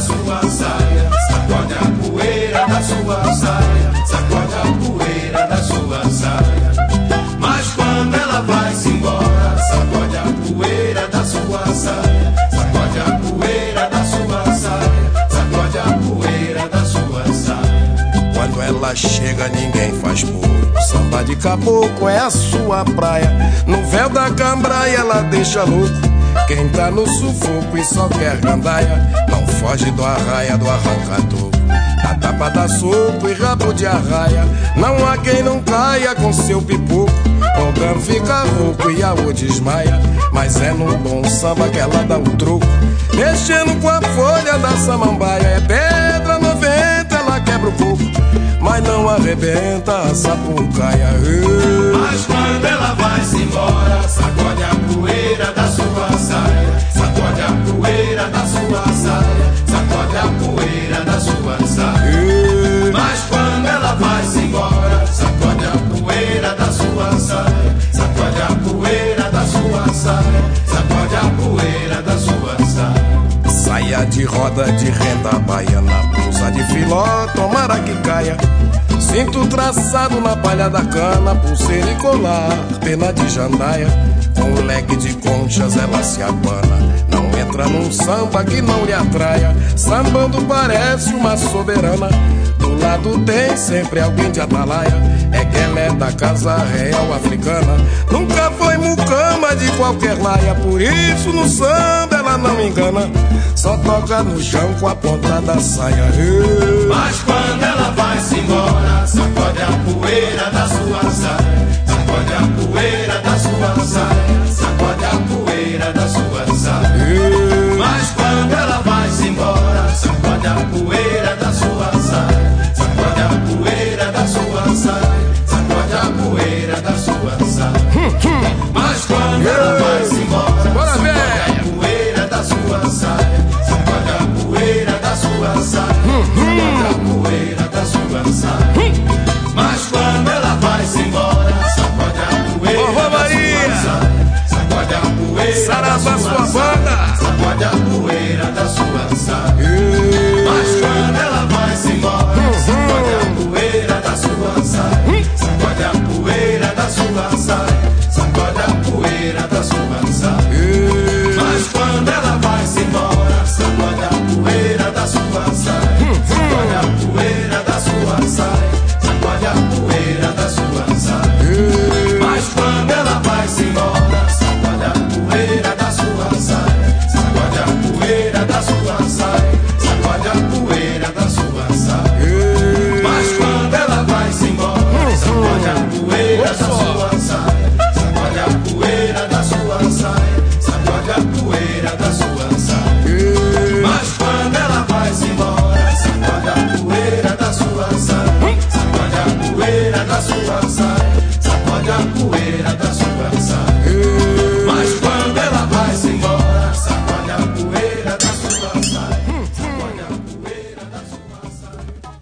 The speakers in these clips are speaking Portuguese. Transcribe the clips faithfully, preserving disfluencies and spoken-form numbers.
sua saia, sacode a poeira da sua saia, sacode a poeira da sua saia. Mas quando ela vai-se embora, sacode a poeira da sua saia, sacode a poeira da sua saia, sacode a poeira da sua saia. Quando ela chega ninguém faz pouco, samba de caboclo é a sua praia. No véu da cambraia ela deixa louco quem tá no sufoco e só quer gandaia. Não foge do arraia, do arranca-toco, da tapa da soco e rabo de arraia. Não há quem não caia com seu pipoco, o gano fica rouco e a o desmaia. Mas é num bom samba que ela dá o troco, mexendo com a folha da samambaia. É pedra noventa, ela quebra o coco, mas não arrebenta a sapucaia. Mas quando ela vai-se embora, sacode a poeira da sua saia, sacode a poeira da sua saia, sacode a poeira da sua saia. Mas quando ela vai-se embora, sacode a poeira da sua saia, sacode a poeira da sua saia, sacode a poeira da sua saia. Saia de roda de renda baiana, blusa de filó, tomara que caia. Cinto traçado na palha da cana, pulseira e colar, pena de jandaia. Com um leque de conchas ela se abana, não entra num samba que não lhe atraia. Sambando parece uma soberana, do lado tem sempre alguém de atalaia. É que ela é da casa real africana, nunca foi mucama de qualquer laia. Por isso no samba ela não engana, só toca no chão com a ponta da saia. Mas quando ela vai-se embora, sacode a poeira da sua saia, sacode a poeira da sua saia, sacode a poeira da sua saia. Mas quando ela vai-se embora, sacode a poeira da sua saia, sacode a poeira da sua saia, sacode a poeira da sua saia. Mas quando ela vai-se embora, sacode a poeira da sua saia, sacode a poeira da sua saia, sacode a poeira da sua saia. Mas quando ela vai-se embora, sacode a poeira da sua saia, sacode a poeira da sua saia, sacode a poeira da sua saia. Mas quando ela vai-se embora, sacode a poeira da sua saia, sacode a poeira da sua saia, sacode a poeira da sua saia. Mas quando ela vai-se embora, sacode a poeira da sua saia, sacode a poeira da sua saia, sacode a poeira da sua saia. Mas quando ela vai-se embora, sacode a poeira da sua saia, sacode a poeira da sua saia, sacode a poeira da sua saia. Mas quando ela vai-se embora, sacode a poeira da sua saia, sacode a poeira da sua saia, sacode a poeira da sua saia. Mas quando ela vai-se embora, sacode a poeira da sua saia, sacode a poeira da sua saia, sacode a poeira da sua saia. Mas quando ela vai-se embora, sacode a poeira da sua saia, sacode a poeira da sua saia.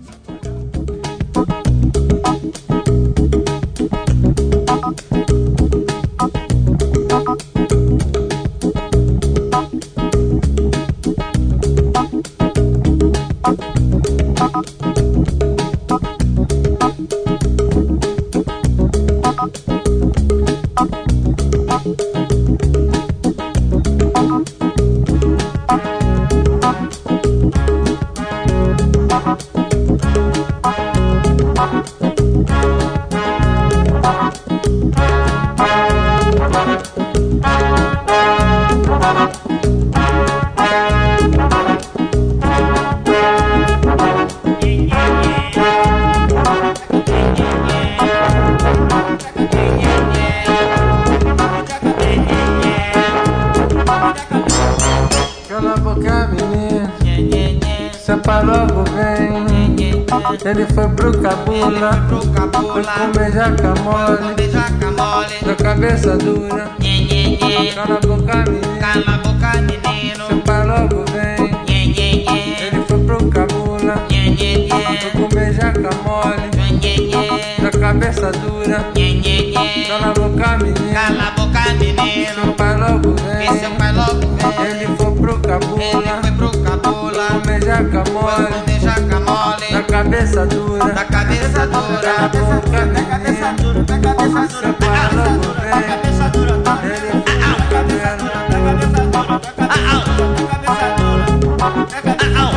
Cala a boca, menino, sampa logo vem. Ele foi pro cabula, foi comer jaca mole, da cabeça dura. Cala a boca, menino, sampa logo vem. Ele foi pro cabula, foi comer jaca mole, da cabeça dura. Cala a boca, menino, sampa logo vem. Ele foi pro cabula, foi comer jaca jaca mole, comer jaca mole, da cabeça dura, da cabeça dura, da boca da cabeça dura, da cabeça dura, da cabeça dura, da ele fica o cabelo, cabeça dura, da cabeça dura, da cabeça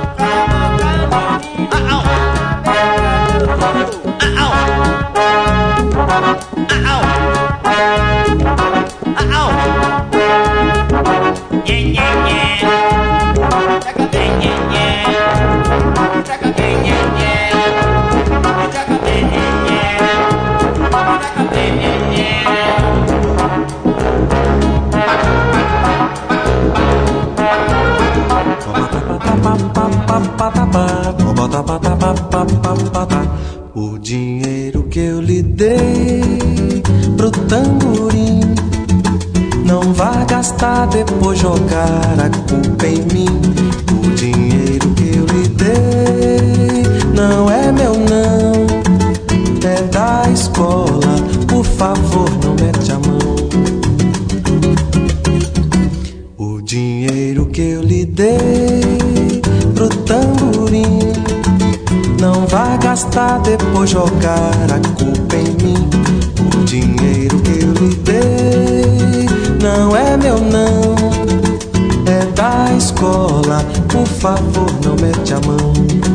o dinheiro que eu lhe dei pro tamborim, não vá gastar, depois jogar a culpa em mim. O dinheiro que eu lhe dei não é meu não, é da escola, por favor não mete a mão. O dinheiro que eu lhe dei pro tamborim, não vá gastar, depois jogar a culpa em mim. O dinheiro que eu lhe dei não é meu não, é da escola, por favor não mete a mão.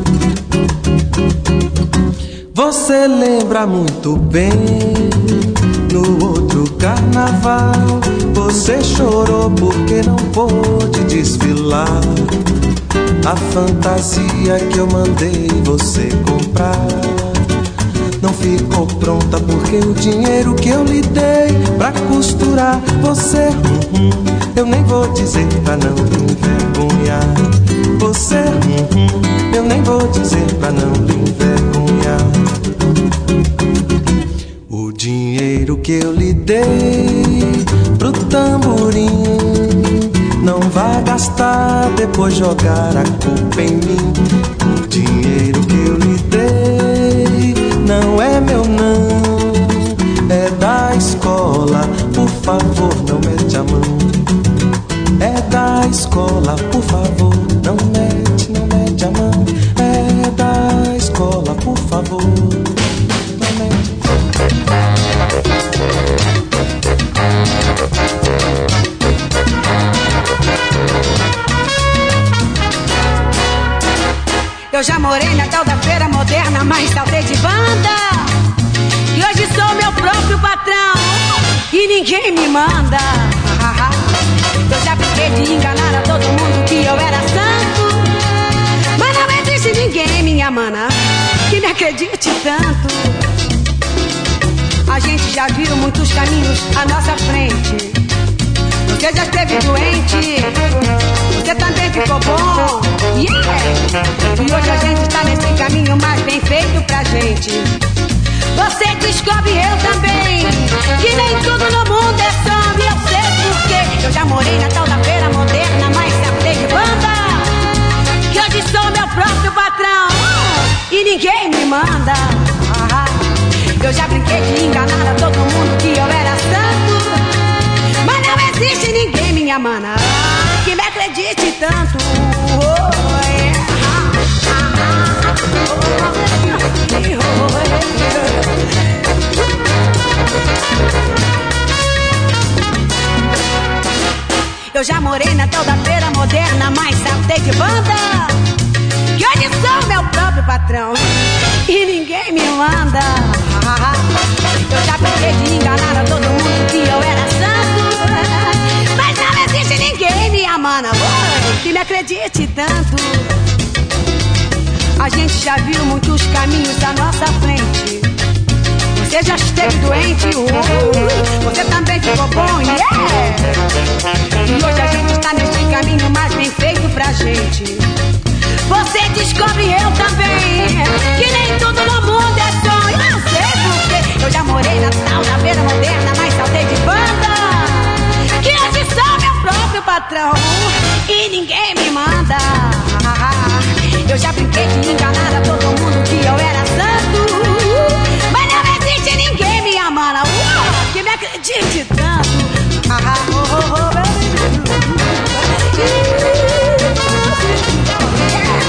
Você lembra muito bem, no outro carnaval, você chorou porque não pôde desfilar a fantasia que eu mandei você comprar. Não ficou pronta porque o dinheiro que eu lhe dei pra costurar você, hum, hum, eu nem vou dizer pra não lhe envergonhar. Você, hum, hum, eu nem vou dizer pra não lhe envergonhar. O dinheiro que eu lhe dei pro tamborim, não vá gastar, depois jogar a culpa em mim. O dinheiro que eu lhe dei não é meu não, é da escola, por favor não mete a mão. É da escola, por favor não mete, não mete a mão. É da escola, por favor não mete. Eu já morei na tal da feira moderna, mas saltei de banda. E hoje sou meu próprio patrão e ninguém me manda. Eu já brinquei de enganar a todo mundo que eu era santo, mas não existe ninguém, minha mana, que me acredite tanto. A gente já viu muitos caminhos à nossa frente. Você já esteve doente, você também ficou bom, yeah! E hoje a gente está nesse caminho mais bem feito pra gente. Você descobre, eu também, que nem tudo no mundo é som. E eu sei porquê. Eu já morei na tal da feira moderna, mas saltei de banda. Que hoje sou meu próprio patrão e ninguém me manda. Eu já brinquei de enganar a todo mundo que eu era santo, mas não existe ninguém, minha mana, que me acredite tanto. Oh, yeah. Eu já morei na tal da feira moderna, mas saltei de banda. Que hoje sou meu próprio patrão e ninguém me manda. Eu já brinquei de enganar a todo mundo que eu era santo, mas não existe ninguém, minha mana, que me acredite tanto. A gente já viu muitos caminhos à nossa frente. Você já esteve doente, uh, você também ficou bom, yeah! E hoje a gente está nesse caminho mais bem feito pra gente. Você descobre, eu também, que nem tudo no mundo é sonho. Eu sei porquê. Eu já morei na tal da feira moderna, mas saltei de banda. Que hoje sou meu próprio patrão e ninguém me manda. Eu já brinquei de enganar a todo mundo que eu era santo, mas não existe ninguém, minha mana, uh, que me acredite tanto. Ah, oh, oh, oh, yeah.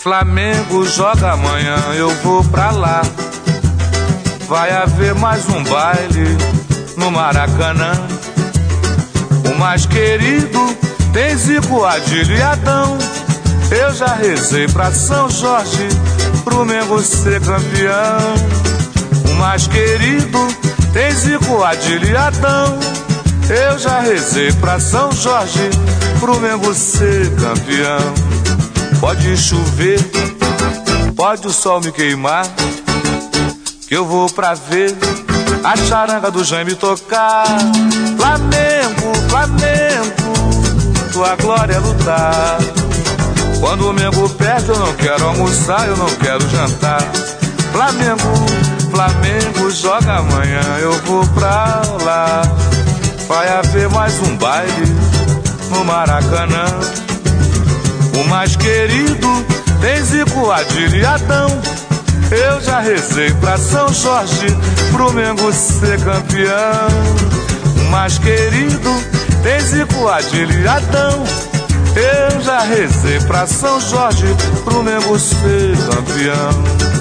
Flamengo joga amanhã, eu vou pra lá. Vai haver mais um baile no Maracanã. O mais querido tem Zico, Adílio e Adão. Eu já rezei pra São Jorge, pro Mengo ser campeão. O mais querido tem Zico, Adílio e Adão. Eu já rezei pra São Jorge, pro Mengo ser campeão. Pode chover, pode o sol me queimar, que eu vou pra ver a charanga do Jaime tocar. Flamengo, Flamengo, tua glória é lutar. Quando o Mengo perde eu não quero almoçar, eu não quero jantar. Flamengo, Flamengo joga amanhã, eu vou pra lá. Vai haver mais um baile no Maracanã. O mais querido tem Zico, Adílio e Adão. Eu já rezei pra São Jorge, pro Mengo ser campeão. O mais querido tem Zico, Adílio e Adão. Eu já rezei pra São Jorge, pro Mengo ser campeão.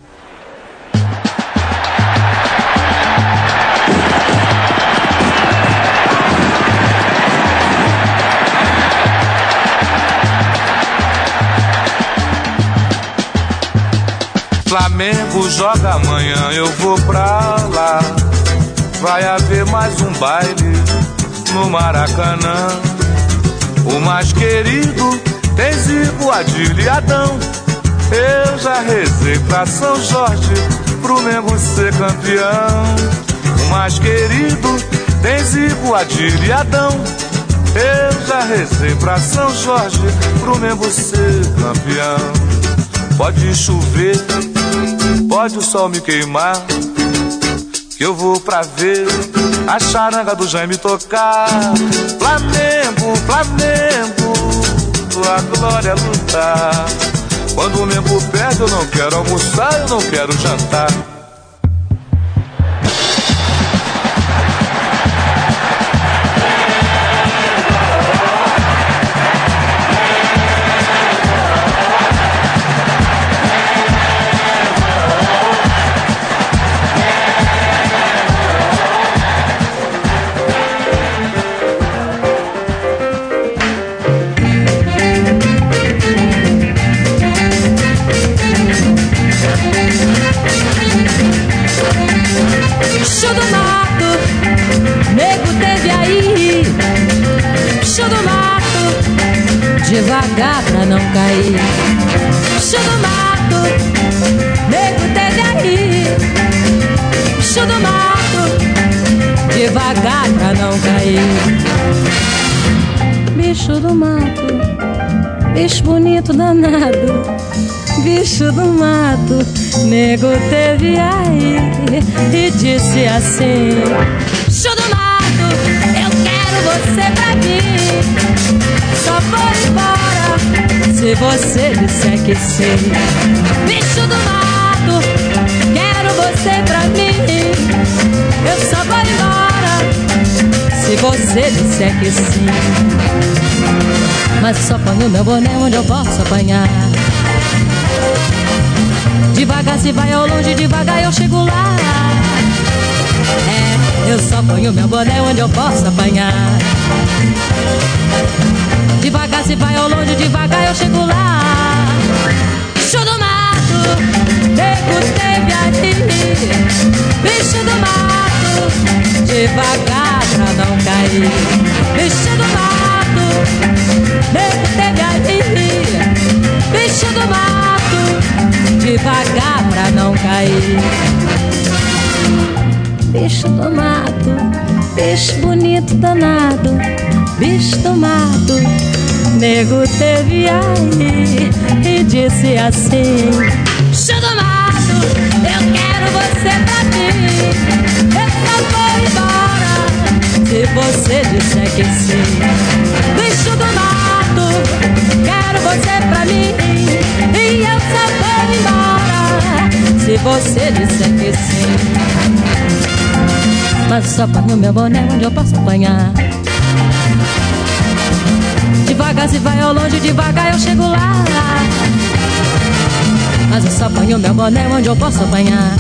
Flamengo joga amanhã, eu vou pra lá. Vai haver mais um baile no Maracanã. O mais querido tem Zico, Adílio e Adão. Eu já rezei pra São Jorge, pro Mengo ser campeão. O mais querido tem Zico, Adílio e Adão. Eu já rezei pra São Jorge, pro Mengo ser campeão. Pode chover, pode o sol me queimar, que eu vou pra ver a charanga do Jaime tocar. Flamengo, Flamengo, tua glória é lutar. Quando o Mengo perde eu não quero almoçar, eu não quero jantar. Bicho do mato, nego teve aí. Bicho do mato, devagar pra não cair. Bicho do mato, nego teve aí. Bicho do mato, devagar pra não cair. Bicho do mato, bicho bonito danado. Bicho do mato, nego teve aí e disse assim: bicho do mato, eu quero você pra mim. Só vou embora se você disser que sim. Bicho do mato, quero você pra mim. Eu só vou embora se você disser que sim. Mas só ponho meu boné onde eu posso apanhar. Devagar se vai ao longe, devagar eu chego lá. É, eu só ponho meu boné onde eu posso apanhar. Devagar se vai ao longe, devagar eu chego lá. Bicho do mato, nego teve ali. Bicho do mato, devagar pra não cair. Bicho do mato, nego teve ali. Bicho do mato, devagar pra não cair. Bicho do mato, bicho bonito danado. Bicho do mato, nego teve aí e disse assim: bicho do mato, eu quero você pra mim. Eu só vou embora se você disser que sim. Bicho do mato, quero você pra mim. E eu só vou embora se você disser que sim. Mas só ponho meu boné onde eu posso apanhar. Devagar se vai ao longe, devagar eu chego lá. mas eu só ponho meu boné onde eu posso apanhar.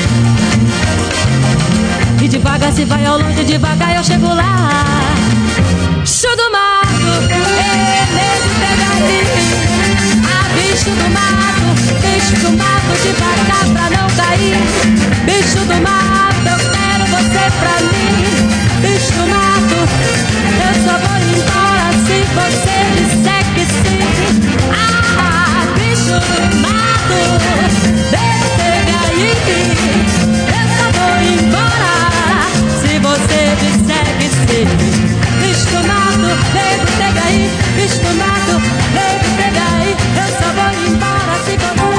E devagar se vai ao longe, devagar eu chego lá. Bicho do mato, é nego pegaí. Ah, bicho do mato, bicho do mato, devagar pra não cair. Bicho do mato, eu quero você pra mim. Bicho do mato, eu só vou embora se você disser que sim. Ah, bicho do mato, nego pegaí. Eu só vou embora se você disser que sim. Bicho do mato, nego pegaí. Bicho do mato, nego pegaí. Eu só vou embora se você...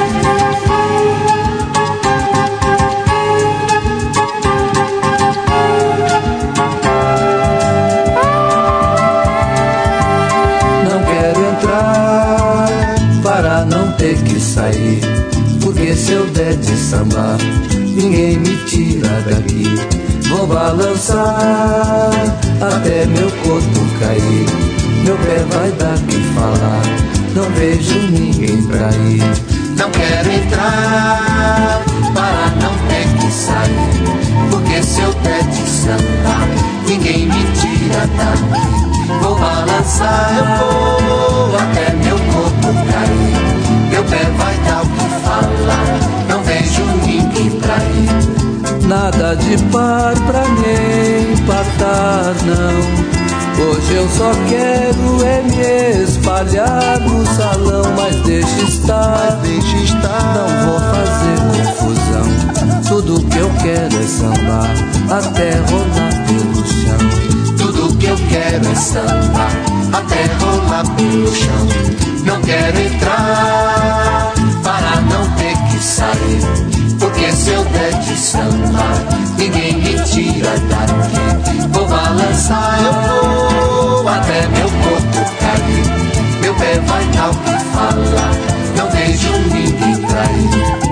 Ter que sair, porque se eu der de sambar, ninguém me tira daqui. Vou balançar até meu corpo cair. Meu pé vai dar que falar, não vejo ninguém pra ir. Não quero entrar para não ter que sair, porque se eu der de sambar, ninguém me tira daqui. Vou balançar, eu vou até meu corpo cair. Meu pé vai dar o que falar, não vejo ninguém pra ir. Nada de par pra me empatar, não. Hoje eu só quero é me espalhar no salão, mas deixa estar, mas deixa estar. Não vou fazer confusão. Tudo que eu quero é sambar até rolar pelo chão. Tudo que eu quero é sambar até rolar pelo chão. Não quero entrar para não ter que sair, porque se eu der de sambar, ninguém me tira daqui. Vou balançar, eu vou até meu corpo cair. Meu pé vai dar o que falar, não vejo ninguém pra ir.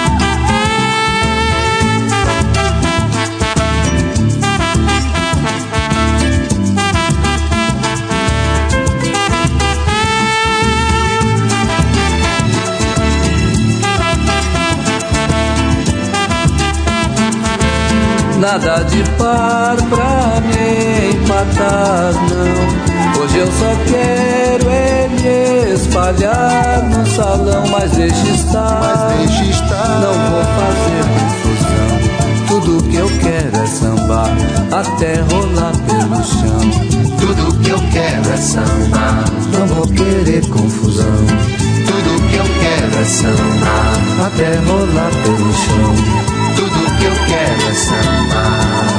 Nada de par pra me empatar, não. Hoje eu só quero é me espalhar no salão, mas deixa estar, mas deixa estar. Não vou fazer confusão. Tudo que eu quero é sambar até rolar pelo chão. Tudo que eu quero é sambar, não vou querer confusão. Tudo que eu quero é sambar até rolar pelo chão. Tudo que eu quero é sambar.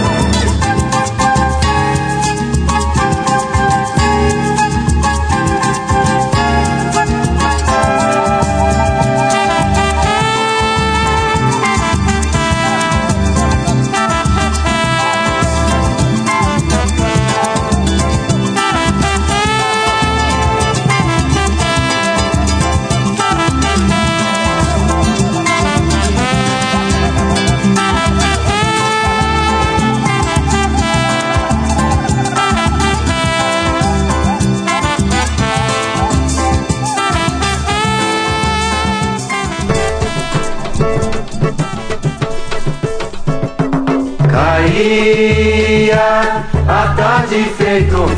Caía a tarde feito um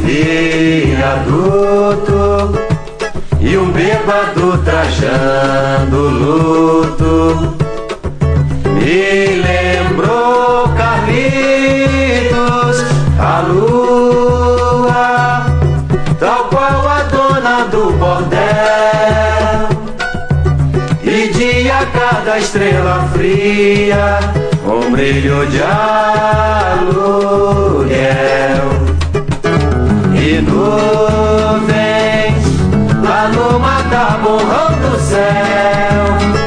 viaduto e um bêbado trajando luto. Me lembrou Carlitos, a lua, tal qual a dona do bordel, e de a cada estrela fria um brilho de aluguel. E nuvens lá no mata-borrão do céu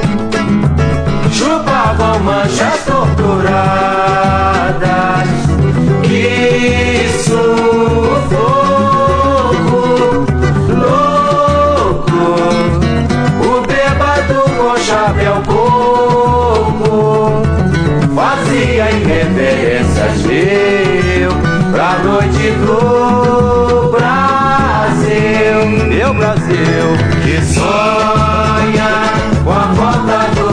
chupavam manchas torturadas. Que sufoco louco, o bêbado com chapéu coco fazia irreverências mil pra noite do Brasil. Meu Brasil, que sonha com a volta do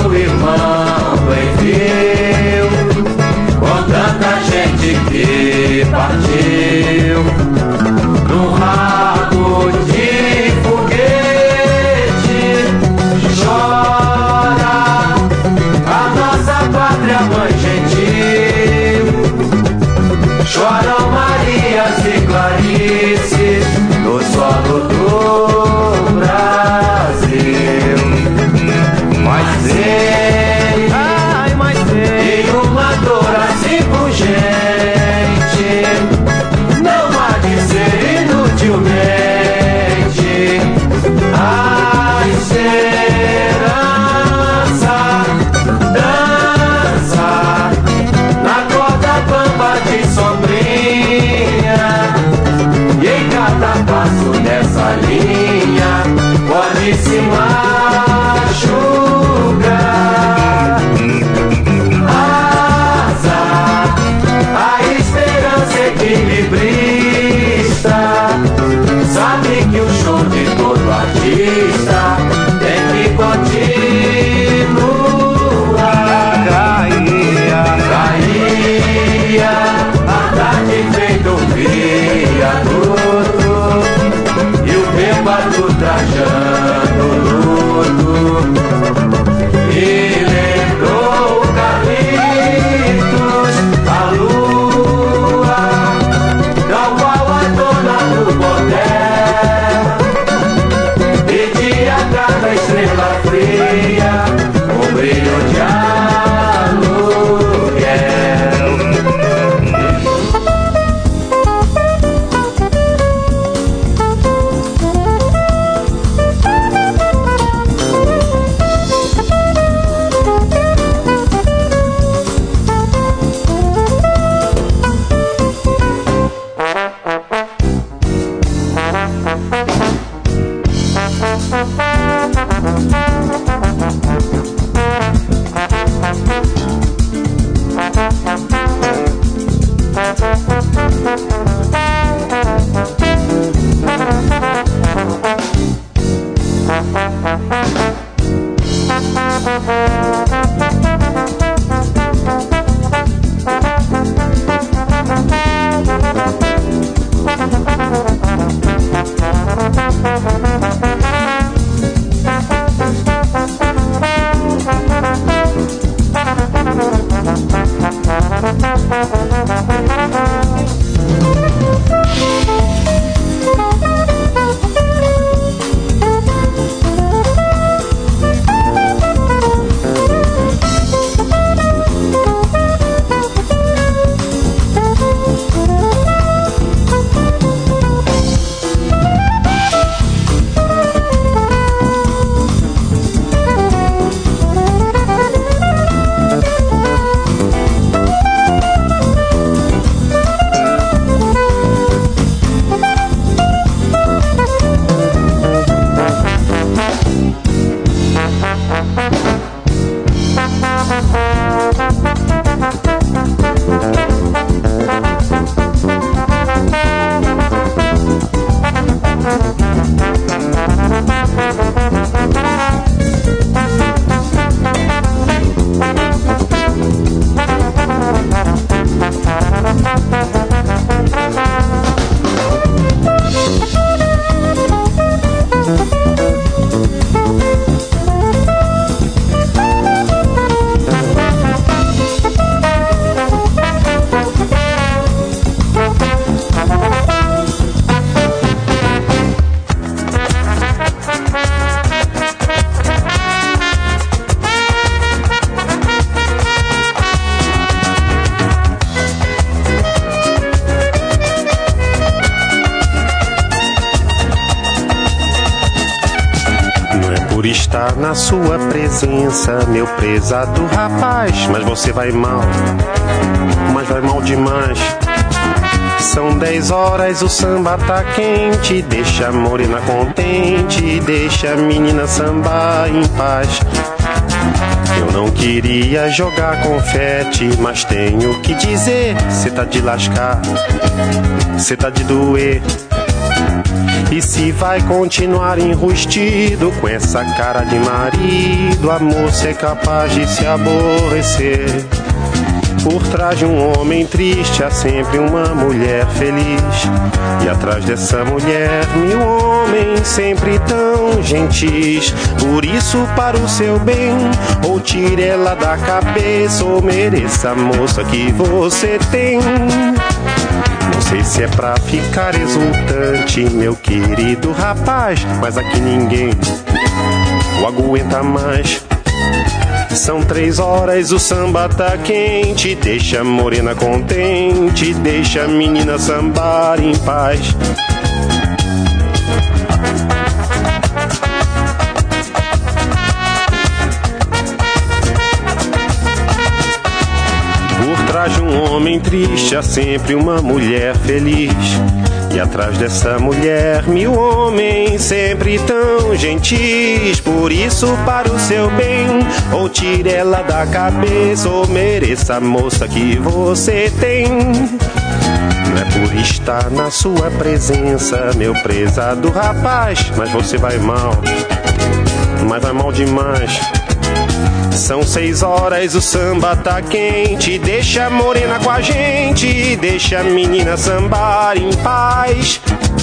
por estar na sua presença, meu prezado rapaz. Mas você vai mal, mas vai mal demais. São dez horas, o samba tá quente. Deixa a morena contente, deixa a menina sambar em paz. Eu não queria jogar confete, mas tenho que dizer, cê tá de lascar, cê tá de doer. E se vai continuar enrustido com essa cara de marido, a moça é capaz de se aborrecer. Por trás de um homem triste há sempre uma mulher feliz. E atrás dessa mulher mil homens sempre tão gentis. Por isso, para o seu bem, ou tire ela da cabeça, ou mereça a moça que você tem. Não sei se é pra ficar exultante, meu querido rapaz, mas aqui ninguém o aguenta mais. São três horas, o samba tá quente. Deixa a morena contente, deixa a menina sambar em paz. Por trás de um homem triste há sempre uma mulher feliz. E atrás dessa mulher mil homens sempre tão gentis. Por isso, para o seu bem, ou tire ela da cabeça, ou mereça a moça que você tem. Não é por estar na sua presença, meu prezado rapaz, mas você vai mal, mas vai mal demais. São seis horas, o samba tá quente. Deixa a morena com a gente, deixa a menina sambar em paz.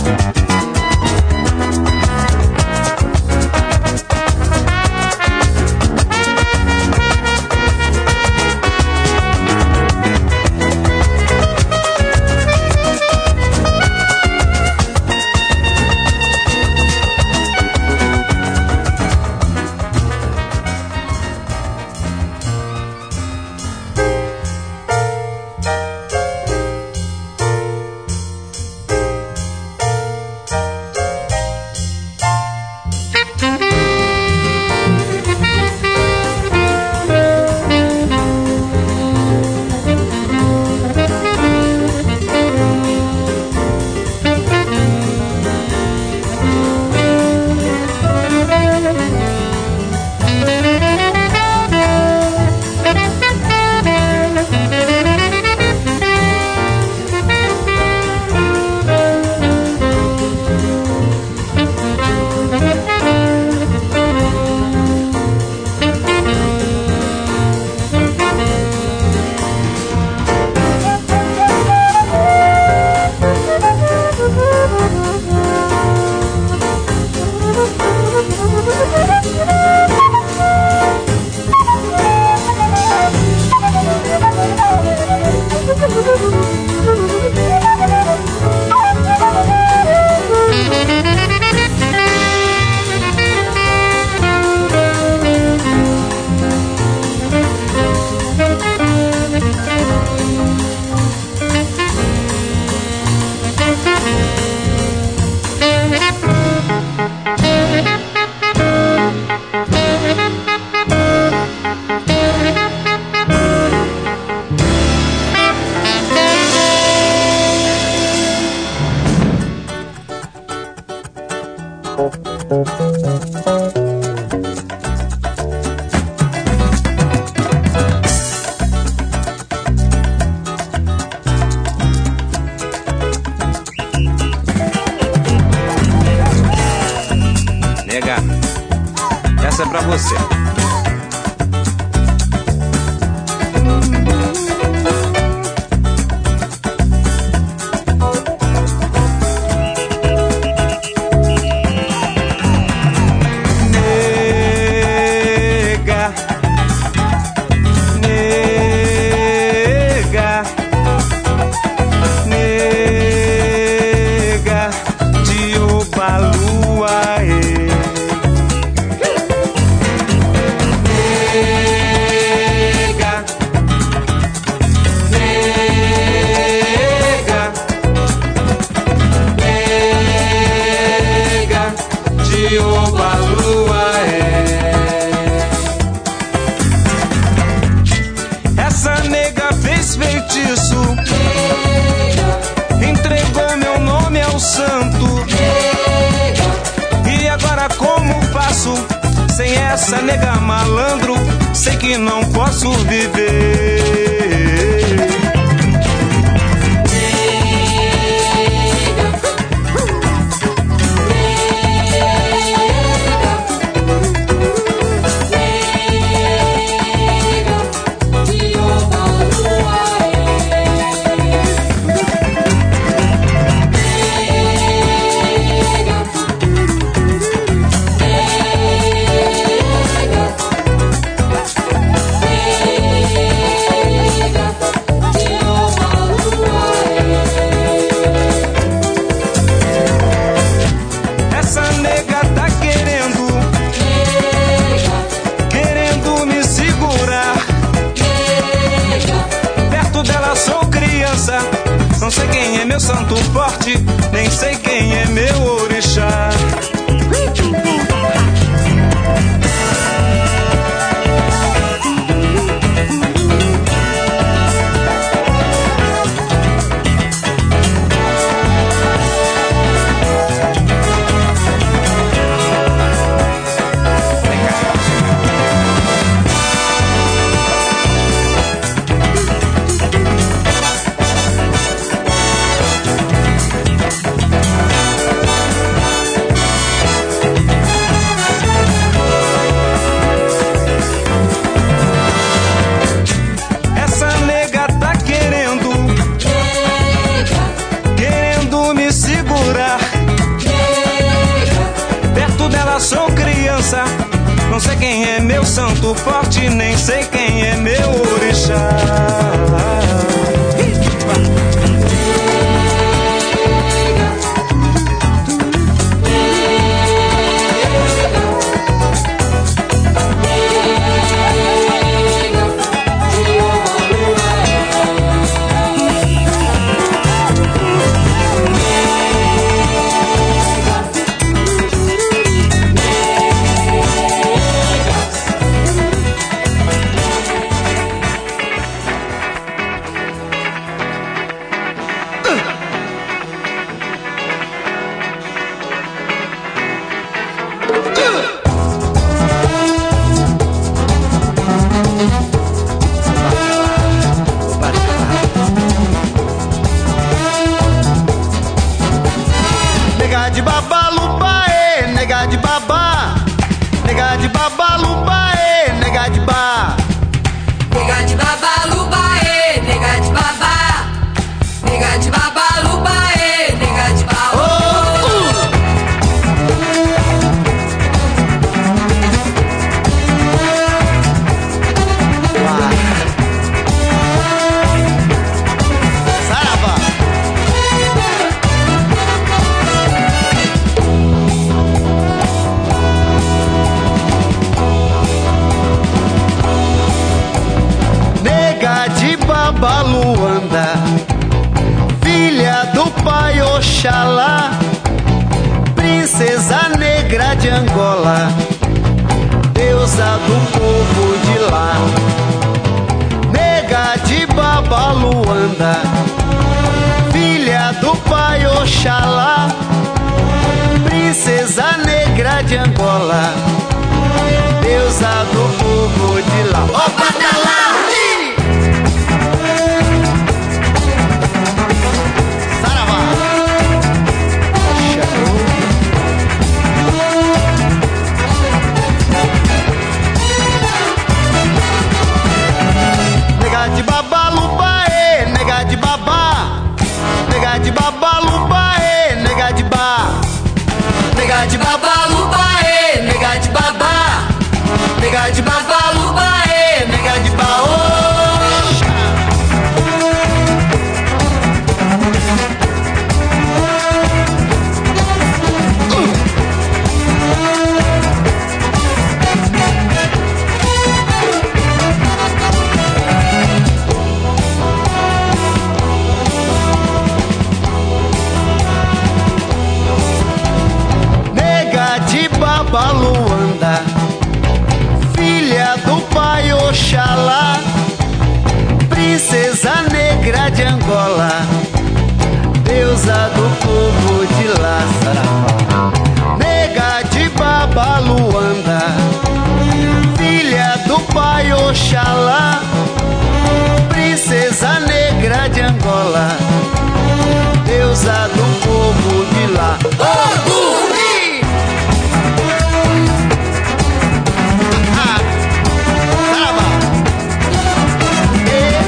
Nega, essa é pra você. Oba lua é essa nega malandro, sei que não posso viver. Não sei quem é meu santo forte, nem sei quem é meu orixá. Não sei quem é meu santo forte, nem sei quem é meu orixá. Oxalá, princesa negra de Angola, deusa do povo de lá. Nega de Babaluanda, filha do pai Oxalá, princesa negra de Angola, deusa do povo de lá. Opa, tá lá! de babaluba, e nega de babá, nega de babaluba, e nega de ba, nega de babaluba, e nega de babá, nega de babaluba, e nega de ba. Babaluanda, filha do pai Oxalá, princesa negra de Angola, deusa do povo de lá. Nega de Babaluanda, Oxalá, princesa negra de Angola, deusa do povo de lá. Ogumi! Ah, caramba! E...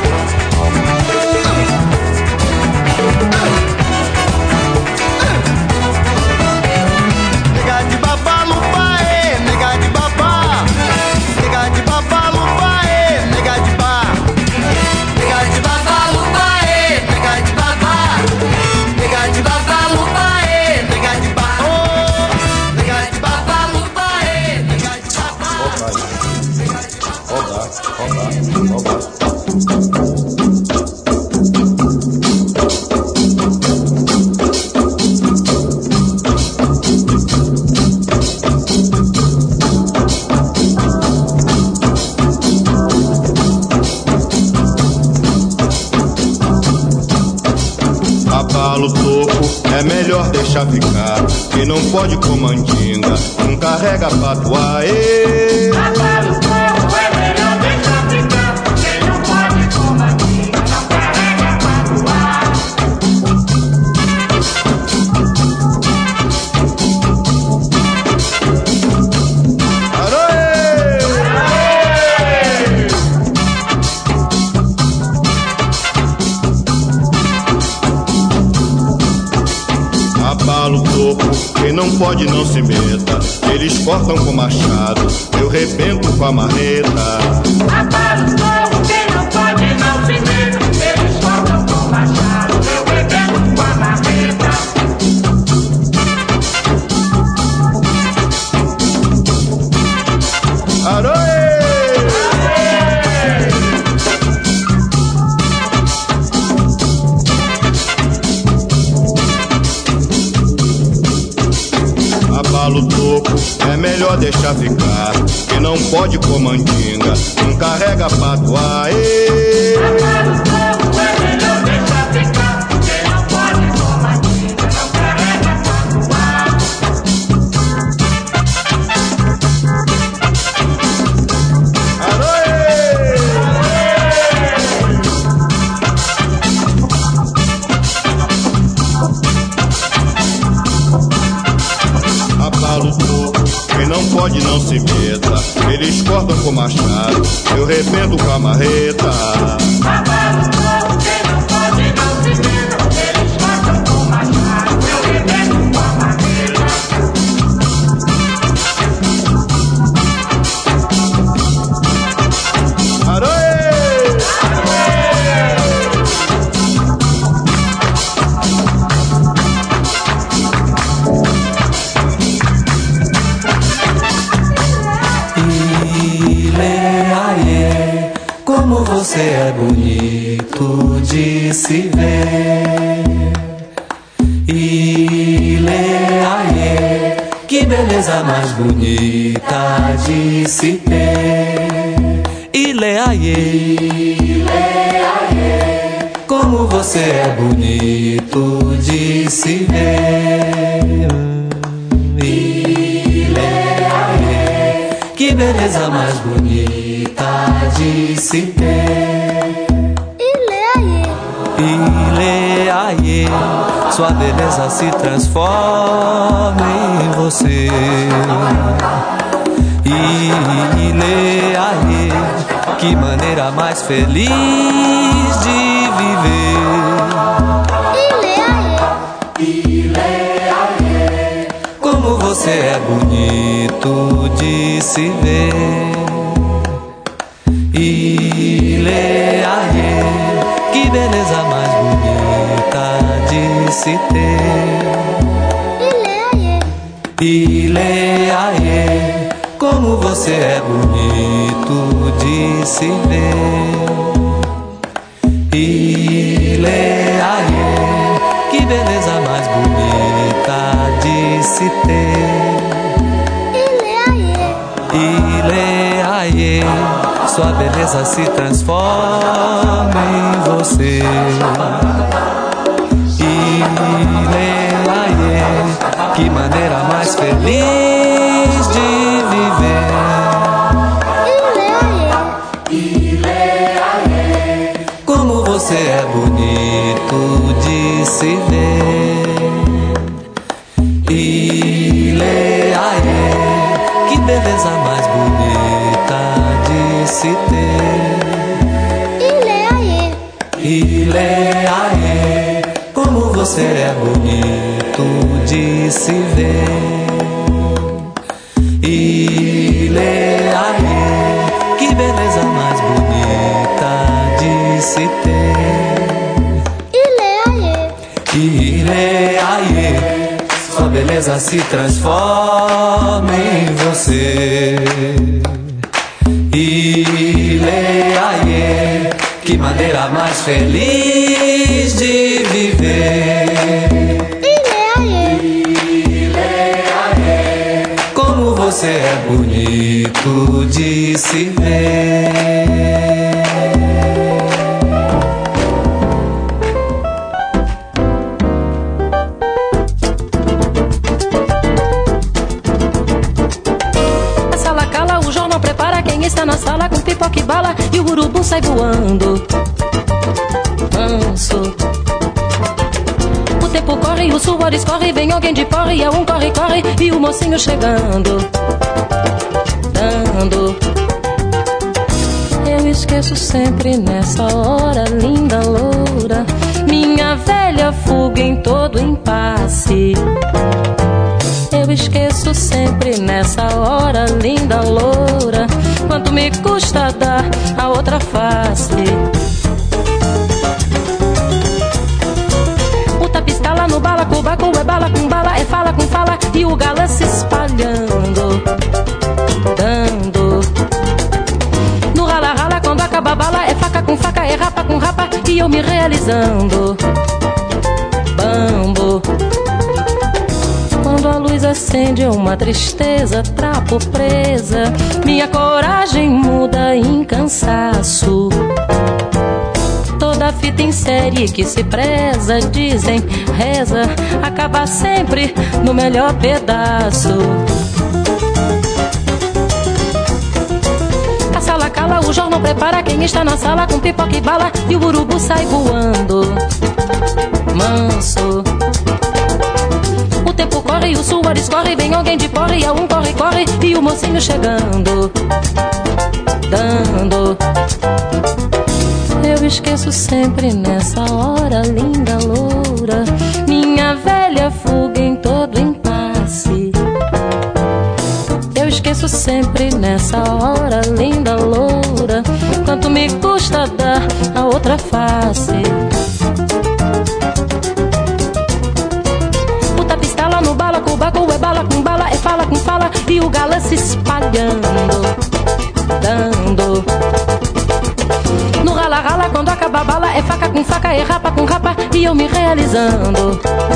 Nega de babá, lupa, é, nega de babá. Nega de babá, lupa, é, nega de babá. Nega de babá, lupa, é, nega de babá. Nega de babá, lupa, é, nega de babá. Oh, nega de babá, lupa, é, nega de babá. Roda, roda, roda. Abala o toco, é melhor deixar ficar. Quem não pode com mandinga, não carrega patuá. Abala o toco, é melhor deixar ficar. Quem não pode com mandinga, não carrega patuá. Abala o toco, quem não pode não se meta. Eles cortam com machado, eu rebento com a marreta. Abala o toco, quem não pode não se meta. Eles cortam com machado, eu rebento com a marreta. Aroê! Abala o toco, é melhor deixar ficar. Quem não pode com mandinga, não carrega patuá. Abala o toco, é melhor deixar ficar. Quem não pode com mandinga, não carrega patuá. Abala o toco, quem não pode não se meta. Eles cortam com machado, eu rebento com a marreta. Abala o toco, quem não pode não se meta. Eles cortam com machado, eu rebento com a marreta. Aroê! Como você é bonito de se ver. Ile, aie, que beleza mais bonita de se ter. Ile, aie, Ile, aie, como você é bonito de se ver. Ile, aie, que beleza mais bonita de se ter. Ile, aie, Ile, aie, sua beleza se transforma em você. Ile, aie, que maneira mais feliz de viver. Ile, aie, Ile, aie, como você é bonito de se ver. Ile, aie, que beleza mais bonita de se ter. Ile, aie, Ile, aie, como você é bonito de se ver. Ile, aie, que beleza mais bonita de se ter. Ile, aie, Ile, aie, sua beleza se transforma em você. Ile, aie, que maneira mais feliz de viver. Ile, aie, beleza mais bonita de se ter. Ile aie, Ile aie, como você é bonito de se ver. Ile aie, que beleza mais bonita de se ter. ile aie, Ile aie, sua beleza se transforma em você. Ile aie, que maneira mais feliz de viver. ile aie, Ile aie, como você é bonito de se ver. A sala cala, o jornal prepara. Quem está na sala com pipoca e bala e o urubu sai voando manso. O tempo corre, o suor escorre, vem alguém de porre, é um corre, corre e o mocinho chegando, dando. Eu esqueço sempre nessa hora, linda loura, minha velha fuga em todo impasse. Eu esqueço sempre nessa hora, linda loura, quanto me custa dar a outra face. O tapisca lá no bala, cubaco é bala com bala, é fala com fala e o galã se espalhando, dando. No rala rala quando acaba a bala, é faca com faca, é rapa com rapa e eu me realizando, bambo. Quando a luz acende uma tristeza, trapo presa, minha coragem muda em cansaço. Toda fita em série que se preza, dizem, reza, acaba sempre no melhor pedaço. A sala cala, o jornal prepara, quem está na sala com pipoca e bala e o urubu sai voando manso. O tempo corre, o suor escorre, vem alguém de porre, é um corre, corre e o mocinho chegando, dando. Eu esqueço sempre nessa hora, linda loura, minha velha fuga em todo impasse. Eu esqueço sempre nessa hora, linda loura, quanto me custa dar a outra face. No bala, cubaco é bala com bala, é fala com fala e o galã se espalhando, dando. No rala rala quando acaba a bala, é faca com faca, é rapa com rapa e eu me realizando,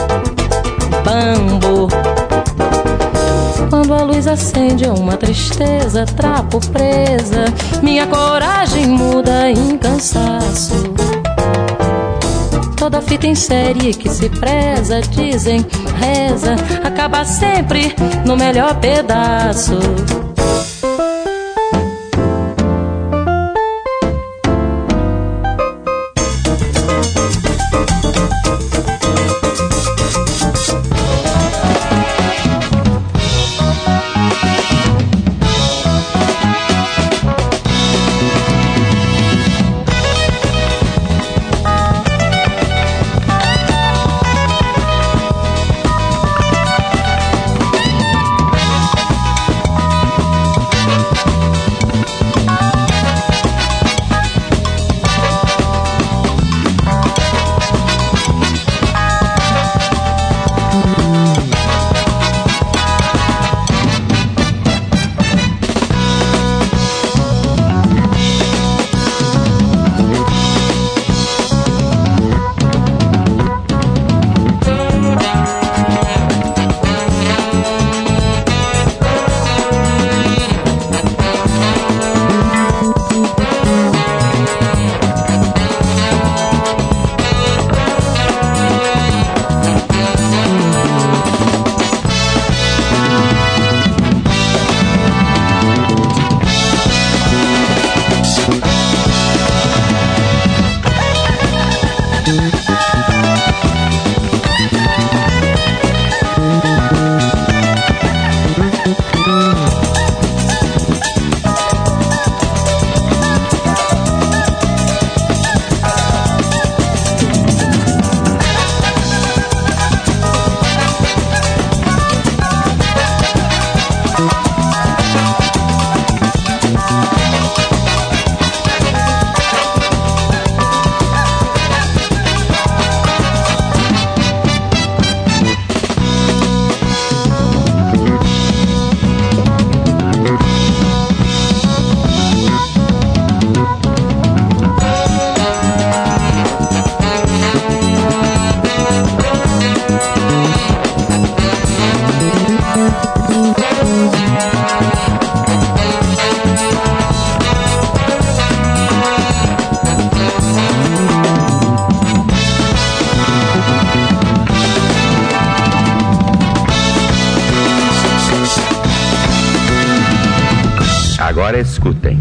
bambo. Quando a luz acende uma tristeza, trapo presa, minha coragem muda em cansaço. Toda fita em série que se preza, dizem, reza, acaba sempre no melhor pedaço. Agora escutem.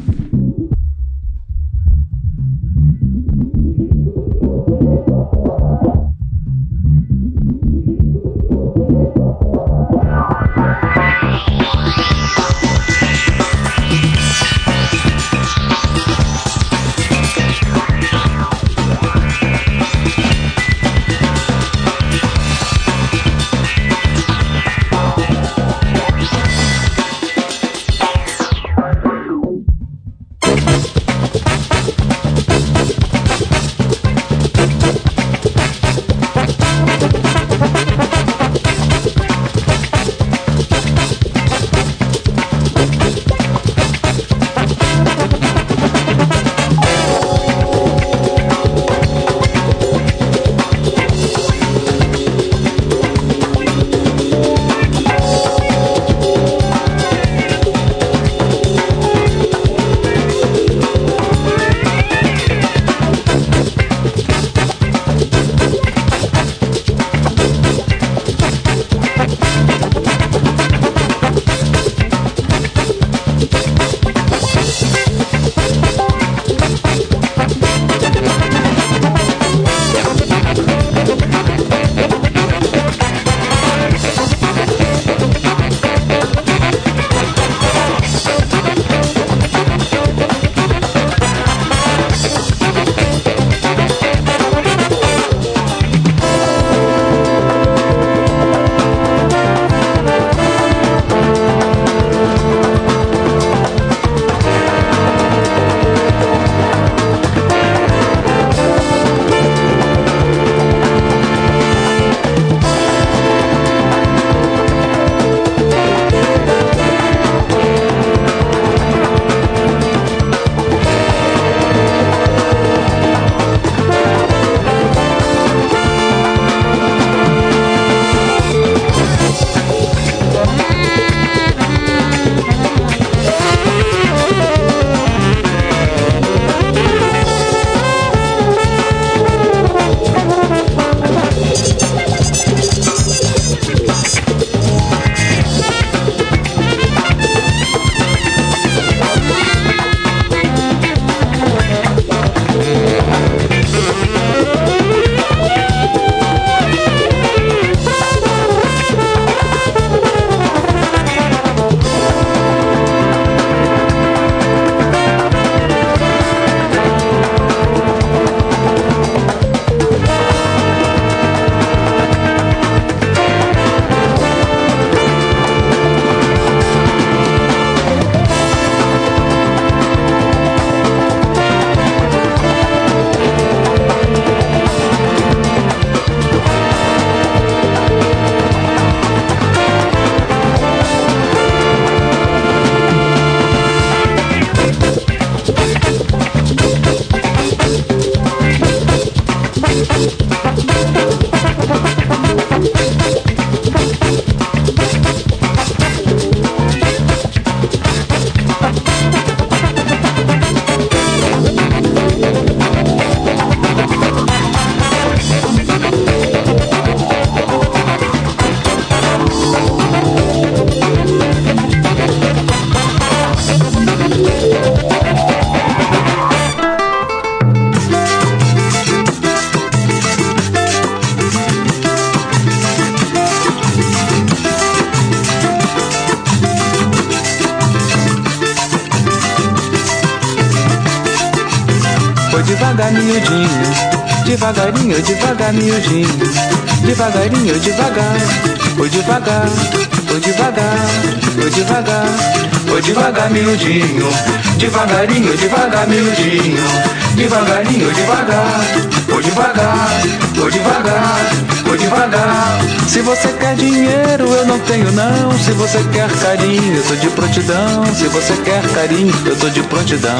devagar, miudinho, devagarinho, devagar, miudinho, devagarinho, devagar, foi devagar, foi devagar, foi devagar, foi devagar, miudinho, devagarinho, devagar, miudinho, devagarinho, devagar, foi devagar, foi devagar, foi devagar. Se você quer dinheiro, eu não tenho não. Se você quer carinho, eu tô de prontidão. Se você quer carinho, eu tô de prontidão.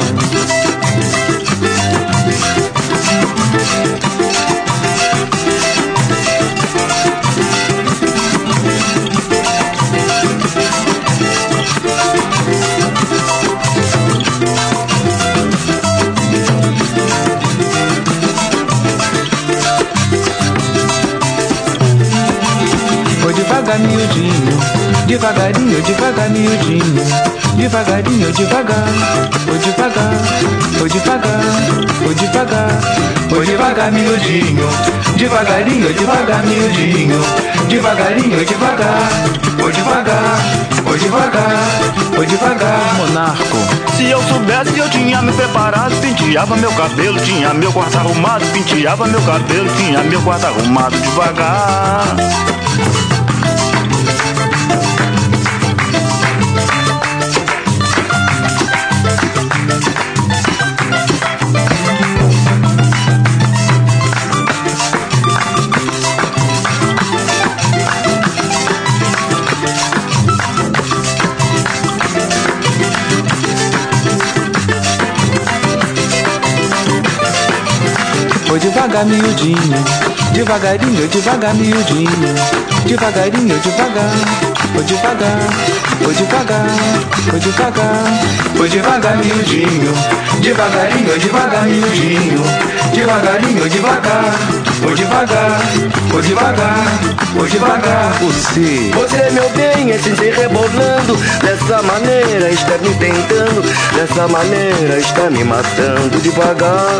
Foi devagar, miudinho, devagarinho, devagar, miudinho, devagarinho, devagar, ou devagar, ou devagar, ou devagar, ou devagar, miudinho, devagarinho, devagar, miudinho, devagarinho, devagar, ou devagar, ou devagar, ou devagar, monarco. Se eu soubesse eu tinha me preparado, penteava meu cabelo, tinha meu quarto arrumado, penteava meu cabelo, tinha meu quarto arrumado devagar. Vou devagar, miudinho, devagarinho, devagar, miudinho, devagarinho, devagar, vou devagar, vou devagar, vou devagar, vou devagar, miudinho, devagarinho, devagar, miudinho, devagarinho, devagar, vou devagar, vou devagar, vou devagar. Você, você meu bem, é se rebolando, dessa maneira está me tentando, dessa maneira está me matando devagar.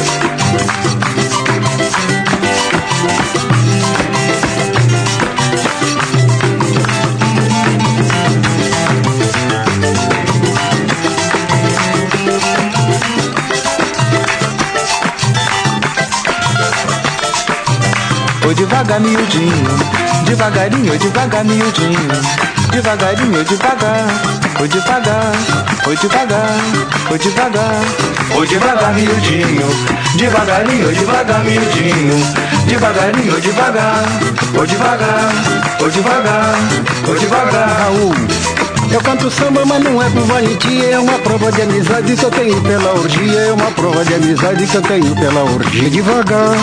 Vou devagar, miudinho, devagarinho, devagar, miudinho, devagarinho, devagar, vou devagar, vou devagar, vou devagar, vou devagar, miudinho, devagarinho, devagar, miudinho, devagarinho, devagar, vou devagar, vou devagar, vou devagar. Raul, eu canto samba, mas não é por valentia, é uma prova de amizade que eu tenho pela orgia, é uma prova de amizade que eu tenho pela orgia. Devagar.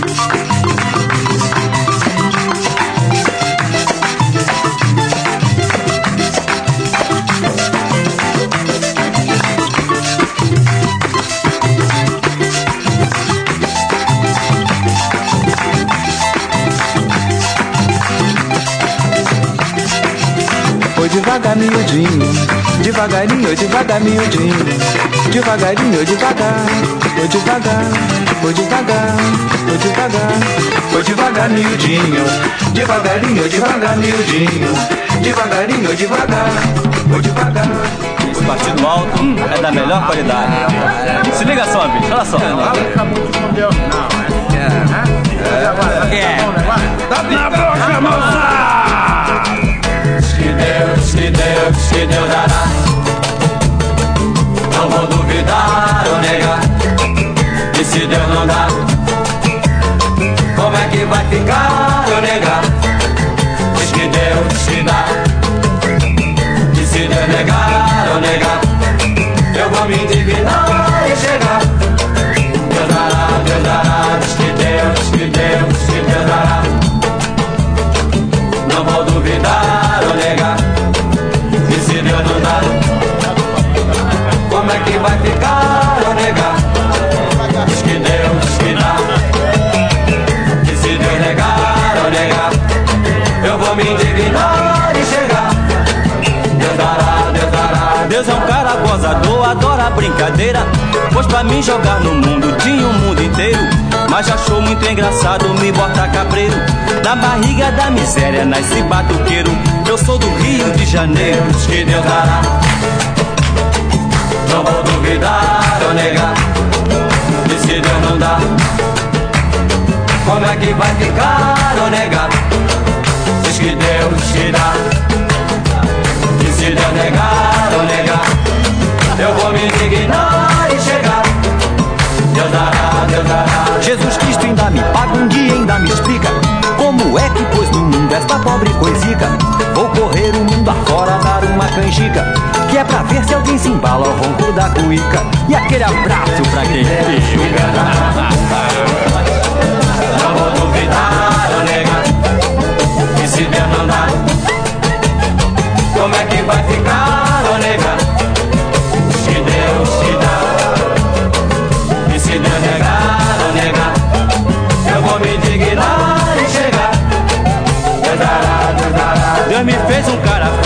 Devagar, miudinho, devagarinho, devagar, miudinho, devagarinho, devagar, vou devagar, vou devagar, vou devagar, vou devagar, miudinho, devagarinho, devagar, miudinho, devagarinho, devagar, vou devagar. Esse partido alto hum. é da melhor qualidade. Se liga só, bicho, olha só. É. Na boca, moça! Se Deus, se Deus, se Deus dará, não vou duvidar ou negar. E se Deus não dá, como é que vai ficar ou negar? Diz que Deus se dá, e se Deus negar ou negar, eu vou me indignar e chegar. Deus dará, Deus dará, diz que Deus, que Deus, que Deus dará, não vou duvidar ou negar. E se Deus não dá, como é que vai ficar ou negar? Diz que Deus que dá, e se Deus negar ou negar, eu vou me indignar e chegar. Deus dará, Deus dará. Deus é um cara gozador, adora brincadeira, pois pra mim jogar no mundo tinha o mundo inteiro. Mas achou muito engraçado me botar cabreiro. Na barriga da miséria nasce batuqueiro. Eu sou do Rio de Janeiro. Deus que Deus dará, não vou duvidar ou negar. E se Deus não dá, como é que vai ficar ou negar? Diz que Deus que dá, e se Deus negar ou negar, eu vou me indignar e chegar. Deus dará, Deus dará. Jesus Cristo ainda me paga um dia, ainda me explica como é que pôs no mundo esta pobre coisica. Vou correr o mundo afora, dar uma canjica, que é pra ver se alguém se embala ao ronco da cuíca. E aquele abraço pra quem fica. Não vou duvidar ou negar. E se Deus não dá, como é que vai ficar ou negar? Se Deus te dá, e se Deus negar ou negar, eu vou me indignar e chegar. Deus dará, Deus dará. Deus me fez um cara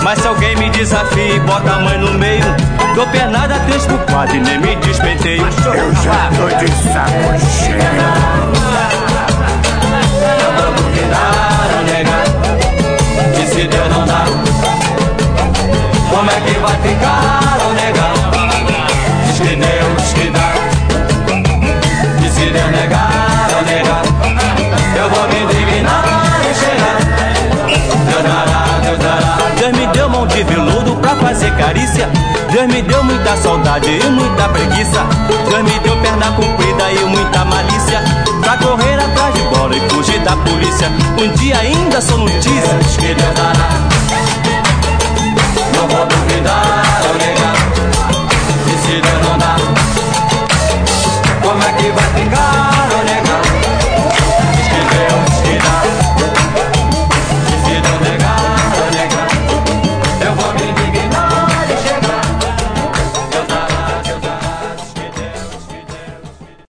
Mas se alguém me desafia e bota a mãe no meio, dou pernada três por quatro e nem me despenteio. Eu já tô de saco cheio. Vamos duvidar, oh, nega, que se Deus não dá, como é que vai ficar, oh, nega? Diz que Deus que dá, que se Deus negar, oh, nega, eu vou me indignar e chegar. Deus dará, Deus dará. Deus me deu mão de veludo pra fazer carícia. Deus me deu muita saudade e muita preguiça. Deus me deu perna comprida e muita malícia pra correr atrás de bola e fugir da polícia. Um dia ainda